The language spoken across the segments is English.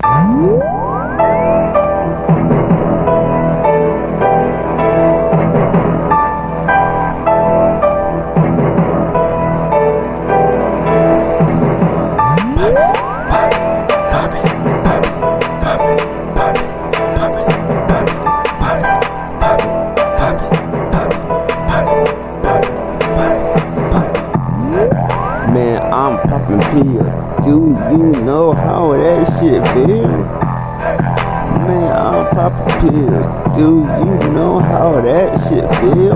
Man, I'm popping pills. Do you know how that shit feel? Man, I'm popping pills. Do you know how that shit feel?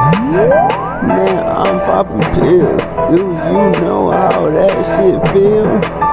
Man, I'm popping pills. Do you know how that shit feel?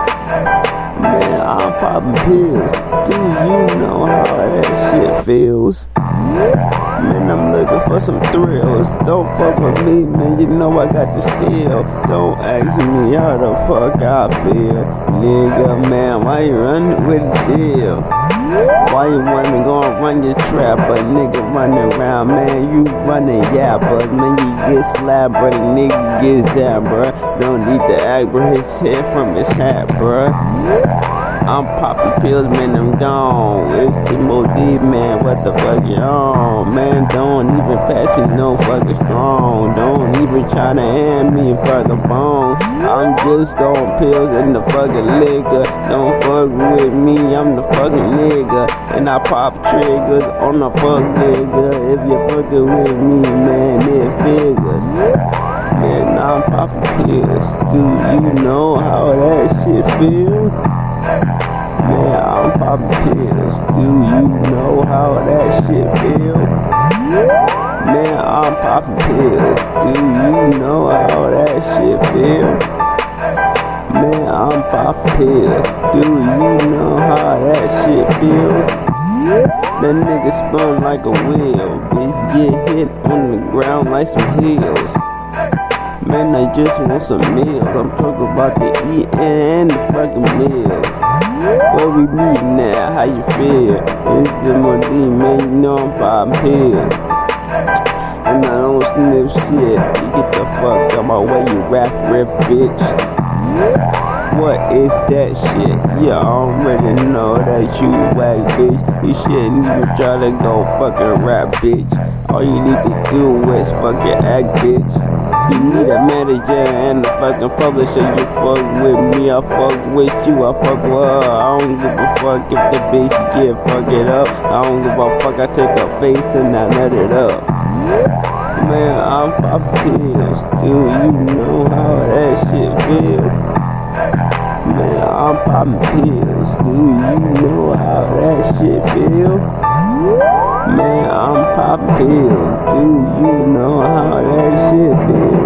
Man, I'm popping pills. Do you know how that shit feels? Man, I'm looking for some thrills. Don't fuck with me, man, you know I got the steel. Don't ask me how the fuck I feel. Nigga, man, why you running with the deal? Why you wanna go and run your trap? But nigga running around, man, you running, yeah, but man, you get slapped, but a nigga gets zapped, bruh. Don't need to act, bruh, his head from his hat, bruh. I'm popping pills, man, I'm gone. It's MOD, man, what the fuck you on? Man, don't even pass me no fucking strong. Don't even try to hand me a fucking bone. I'm just on pills and the fucking liquor. Don't fuck with me, I'm the fucking nigga. And I pop triggers on the fuck nigga. If you fucking with me, man, it figures. Man, I'm popping pills. Do you know how that shit feel? Man, I'm popping pills. Do you know how that shit feel? Man, I'm popping pills. Do you know how that shit feel? Man, I'm popping pills. Do you know how that shit feel? That nigga spun like a wheel. Bitch get hit on the ground like some heels. Man, I just want some meals. I'm talking about the eating and the fucking meals. Where we meeting at? How you feel? It's MOD, man, you know I'm popping pills. And I don't sniff shit. You get the fuck out my way, you rap rip, bitch. What is that shit? You already know that you whack, bitch. You shouldn't even try to go fucking rap, bitch. All you need to do is fucking act, bitch. You need a manager and a fucking publisher. You fuck with me, I fuck with you, I fuck with her. I don't give a fuck if the bitch get fuck it up. I don't give a fuck, I take her face and I let it up. Man, I'm popping pills. Do you know how that shit feel? Man, I'm popping pills. Do you know how that shit feel? Man, I'm popping pills. Do you know how that shit feel?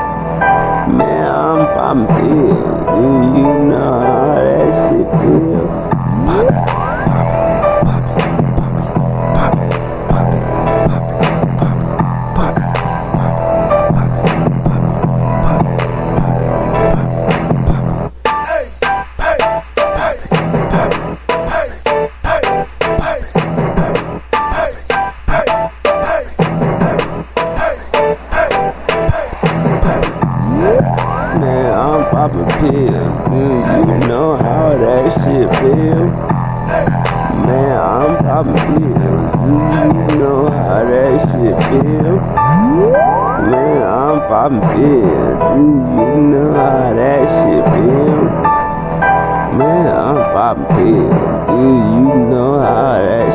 Man, I'm popping pills. Do you know how that shit feel? Pop it, pop it, pop it, pop it, pop it, pop it, pop it, pop it, pop it, pop it, pop it, pop it, pop it, pop it, pop it, pop it, Man, I'm popping pills. Do you know how that shit feel? Man, I'm popping pills. Do you know how that shit feel? Man, I'm popping pills. Do you know how that shit feel? Man, I'm popping pills. Do you know how that